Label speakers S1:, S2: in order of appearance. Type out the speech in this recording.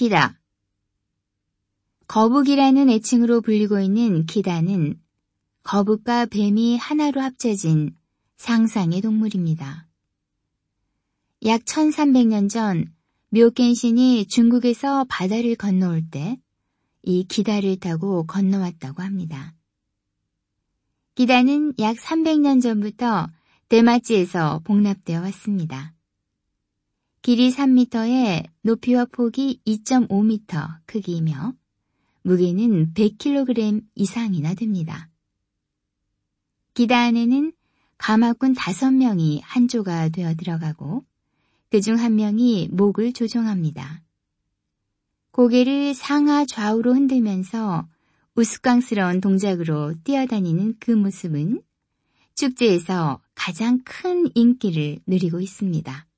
S1: 기다. 거북이라는 애칭으로 불리고 있는 기다는 거북과 뱀이 하나로 합쳐진 상상의 동물입니다. 약 1300년 전 묘켄신이 중국에서 바다를 건너올 때 이 기다를 타고 건너왔다고 합니다. 기다는 약 300년 전부터 대마지에서 복납되어 왔습니다. 길이 3m에 높이와 폭이 2.5m 크기이며 무게는 100kg 이상이나 됩니다. 기다 안에는 가마꾼 5명이 한 조가 되어 들어가고 그중 한 명이 목을 조종합니다. 고개를 상하 좌우로 흔들면서 우스꽝스러운 동작으로 뛰어다니는 그 모습은 축제에서 가장 큰 인기를 누리고 있습니다.